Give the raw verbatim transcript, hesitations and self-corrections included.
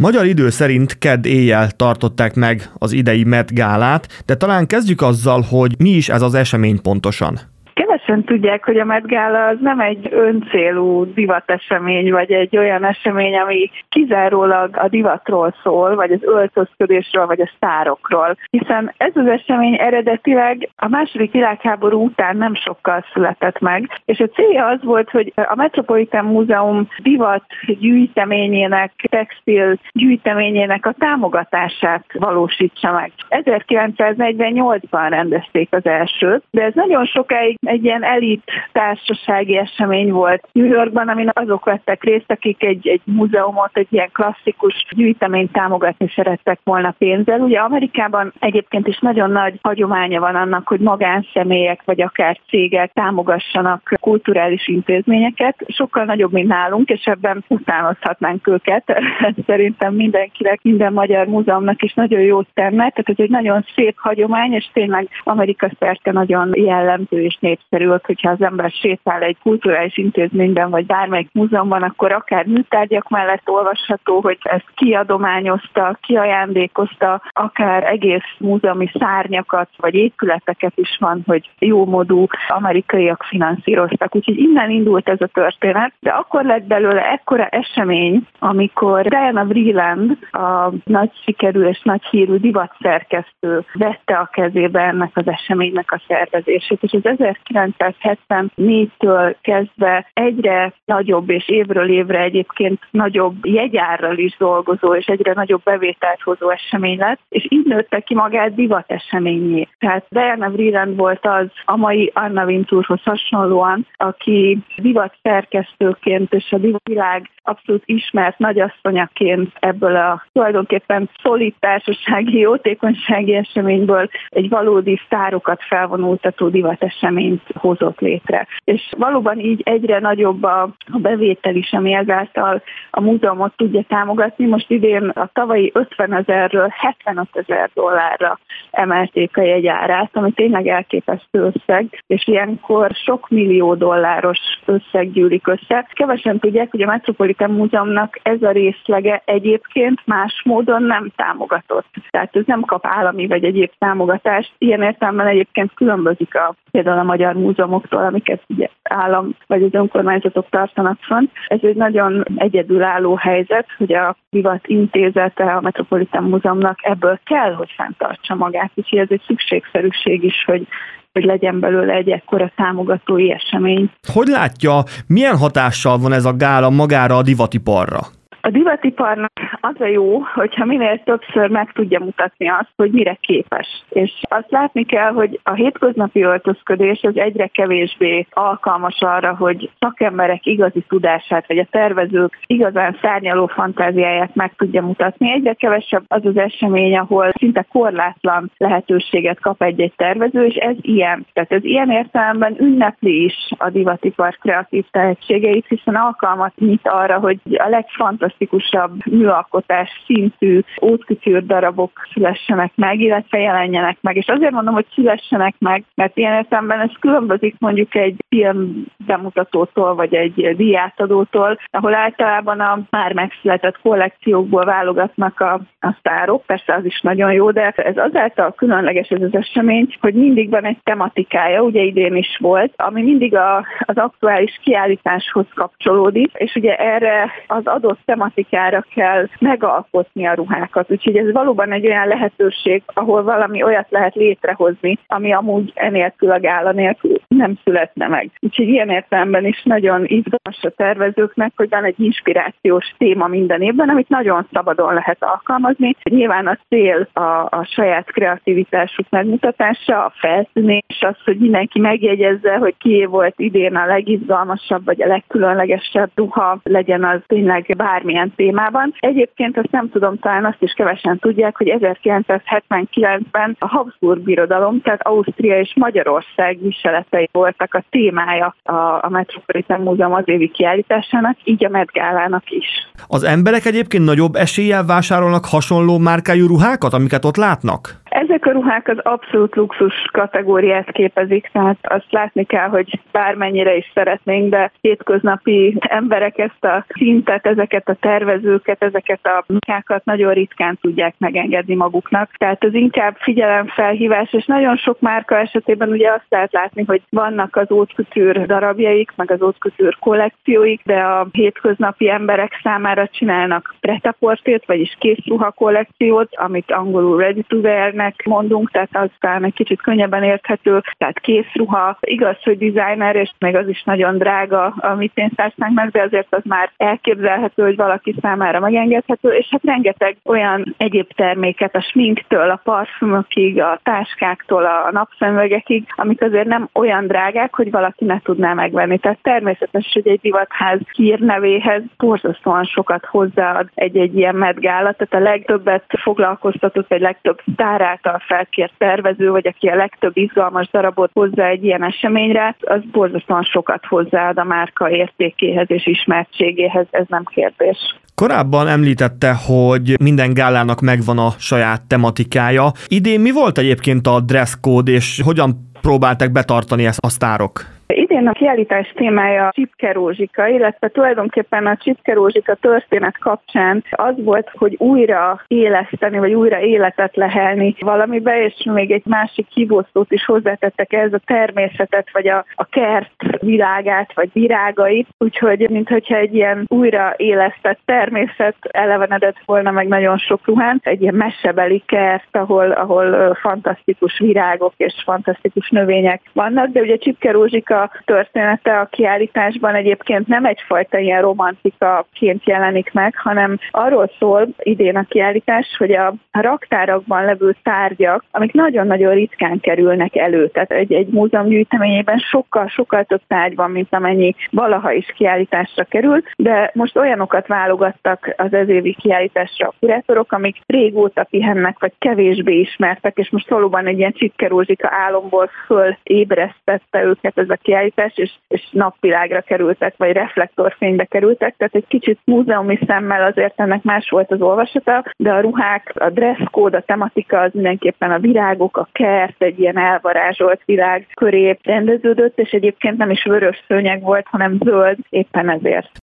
Magyar idő szerint kedd éjjel tartották meg az idei Met Gálát, de talán kezdjük azzal, hogy mi is ez az esemény pontosan. Kevesen tudják, hogy a Met Gala az nem egy öncélú divatesemény, vagy egy olyan esemény, ami kizárólag a divatról szól, vagy az öltözködésről, vagy a sztárokról. Hiszen ez az esemény eredetileg a második világháború után nem sokkal született meg, és a célja az volt, hogy a Metropolitan Múzeum divat gyűjteményének, textil gyűjteményének a támogatását valósítsa meg. ezerkilencszáznegyvennyolcban rendezték az elsőt, de ez nagyon sokáig egy ilyen elit társasági esemény volt New Yorkban, amin azok vettek részt, akik egy, egy múzeumot, egy ilyen klasszikus gyűjteményt támogatni szerettek volna pénzzel. Ugye Amerikában egyébként is nagyon nagy hagyománya van annak, hogy magánszemélyek vagy akár cégek támogassanak kulturális intézményeket. Sokkal nagyobb, mint nálunk, és ebben utánozhatnánk őket. Szerintem mindenkinek, minden magyar múzeumnak is nagyon jót tenne. Tehát ez egy nagyon szép hagyomány, és tényleg Amerika szerte nagyon jellemző és népszerű, hogyha az ember sétál egy kulturális intézményben, vagy bármelyik múzeumban, akkor akár műtárgyak mellett olvasható, hogy ezt ki adományozta, ki ajándékozta, akár egész múzeumi szárnyakat, vagy épületeket is van, hogy jómódú amerikaiak finanszíroztak. Úgyhogy innen indult ez a történet, de akkor lett belőle ekkora esemény, amikor Diana Vreeland, a nagy sikerű és nagy hírű divatszerkesztő vette a kezébe ennek az eseménynek a szervezését, és az ezerkilencszázhetvennégytől kezdve egyre nagyobb és évről évre egyébként nagyobb jegyárral is dolgozó és egyre nagyobb bevételt hozó esemény lett, és így nőtte ki magát divat eseményé. Tehát Diana Vreeland volt az a mai Anna Wintourhoz hasonlóan, aki divat szerkesztőként és a divatvilág abszolút ismert nagyasszonyaként ebből a tulajdonképpen szolid társasági, jótékonysági eseményből egy valódi sztárokat felvonultató divat eseményt hozott létre. És valóban így egyre nagyobb a, a bevétel is, ami ezáltal a múzeumot tudja támogatni. Most idén a tavalyi ötvenezerről hetvenötezer dollárra emelték a jegyárát, ami tényleg elképesztő összeg, és ilyenkor sok millió dolláros összeg gyűlik össze. Kevesen tudják, hogy a Metropolitan Múzeumnak ez a részlege egyébként más módon nem támogatott. Tehát ez nem kap állami vagy egyéb támogatást. Ilyen értelemben egyébként különbözik a például a magyar múzeumoktól, amiket ugye állam vagy az önkormányzatok tartanak fent. Ez egy nagyon egyedülálló helyzet, hogy a divat intézete a Metropolitan Múzeumnak ebből kell, hogy fenntartsa magát. Úgyhogy ez egy szükségszerűség is, hogy hogy legyen belőle egy ekkora támogatói esemény. Hogy látja, milyen hatással van ez a gála magára a divatiparra? A divatiparnak az a jó, hogyha minél többször meg tudja mutatni azt, hogy mire képes. És azt látni kell, hogy a hétköznapi öltözködés az egyre kevésbé alkalmas arra, hogy szakemberek igazi tudását, vagy a tervezők igazán szárnyaló fantáziáját meg tudja mutatni. Egyre kevesebb az az esemény, ahol szinte korlátlan lehetőséget kap egy-egy tervező, és ez ilyen. Tehát ez ilyen értelemben ünnepli is a divatipar kreatív tehetségeit, hiszen alkalmat nyit arra, hogy a legfantasztikusabb műalkotás szintű haute darabok szülessenek meg, illetve jelenjenek meg. És azért mondom, hogy szülessenek meg, mert ilyen értelemben ez különbözik mondjuk egy film bemutatótól, vagy egy díjátadótól, ahol általában a már megszületett kollekciókból válogatnak a, a sztárok, persze az is nagyon jó, de ez azáltal különleges ez az esemény, hogy mindig van egy tematikája, ugye idén is volt, ami mindig a, az aktuális kiállításhoz kapcsolódik, és ugye erre az adott tematikára kell megalkotni a ruhákat. Úgyhogy ez valóban egy olyan lehetőség, ahol valami olyat lehet létrehozni, ami amúgy enélkül a gála nélkül nem születne meg. Úgyhogy ilyen értelemben is nagyon izgalmas a tervezőknek, hogy van egy inspirációs téma minden évben, amit nagyon szabadon lehet alkalmazni. Nyilván a cél a, a saját kreativitásuk megmutatása, a felszínés, az, hogy mindenki megjegyezze, hogy kié volt idén a legizgalmasabb, vagy a legkülönlegesebb ruha, legyen az tényleg bármilyen témában. Egyébként azt nem tudom, talán azt is kevesen tudják, hogy ezerkilencszázhetvenkilencben a Habsburg Birodalom, tehát Ausztria és Magyarország viseletei voltak a témája a, a Metropolitan Múzeum az évi kiállításának, így a Met Gálának is. Az emberek egyébként nagyobb eséllyel vásárolnak hasonló márkájú ruhákat, amiket ott látnak? Ezek a ruhák az abszolút luxus kategóriát képezik, tehát azt látni kell, hogy bármennyire is szeretnénk, de hétköznapi emberek ezt a szintet, ezeket a tervezőket, ezeket a munkákat nagyon ritkán tudják megengedni maguknak. Tehát ez inkább figyelemfelhívás, és nagyon sok márka esetében ugye azt lehet látni, hogy vannak az haute couture darabjaik, meg az haute couture kollekcióik, de a hétköznapi emberek számára csinálnak pret-à-portert, vagyis készruha kollekciót, amit angolul ready to wear-nek mondunk, tehát az talán egy kicsit könnyebben érthető, tehát készruha. Igaz, hogy designer, és meg az is nagyon drága a mi pénztárcánknak, de azért az már elképzelhető, hogy valaki számára megengedhető, és hát rengeteg olyan egyéb terméket, a sminktől, a parfümökig, a táskáktól, a napszemüvegekig, amik azért nem olyan drágák, hogy valaki ne tudná megvenni. Tehát természetes, hogy egy divatház hírnevéhez borzasztóan sokat hozzáad egy-egy ilyen Met Gala, tehát a legtöbbet foglalkoztatott, vagy legtöbb sztár által felkért tervező, vagy aki a legtöbb izgalmas darabot hozzá egy ilyen eseményre, az borzasztóan sokat hozzáad a márka értékéhez és ismertségéhez, ez nem kérdés. Korábban említette, hogy minden gálának megvan a saját tematikája. Idén mi volt egyébként a dress code, és hogyan próbálták betartani ezt a sztárok? Idén a kiállítás témája a Csipke Rózsika, illetve tulajdonképpen a Csipke Rózsika történet kapcsán az volt, hogy újra éleszteni, vagy újra életet lehelni valamibe, és még egy másik hívószót is hozzátettek ehhez, a természetet, vagy a, a kert világát, vagy virágait, úgyhogy minthogyha egy ilyen újra élesztett természet elevenedett volna meg nagyon sok ruhán, egy ilyen mesebeli kert, ahol, ahol fantasztikus virágok és fantasztikus növények vannak, de ugye Csipke Rózsika története a kiállításban egyébként nem egyfajta ilyen romantikaként jelenik meg, hanem arról szól idén a kiállítás, hogy a raktárakban levő tárgyak, amik nagyon-nagyon ritkán kerülnek elő. Tehát egy, egy múzeum gyűjteményében sokkal-sokkal több tárgy van, mint amennyi valaha is kiállításra kerül, de most olyanokat válogattak az ezévi kiállításra a kurátorok, amik régóta pihennek, vagy kevésbé ismertek, és most valóban egy ilyen Csipke Rózsika álomból fölébresztette őket ez a kiállítás, és, és napvilágra kerültek, vagy reflektorfénybe kerültek, tehát egy kicsit múzeumi szemmel azért ennek más volt az olvasata, de a ruhák, a dress code, a tematika az mindenképpen a virágok, a kert, egy ilyen elvarázsolt világ köré rendeződött, és egyébként nem is vörös szőnyeg volt, hanem zöld, éppen ezért.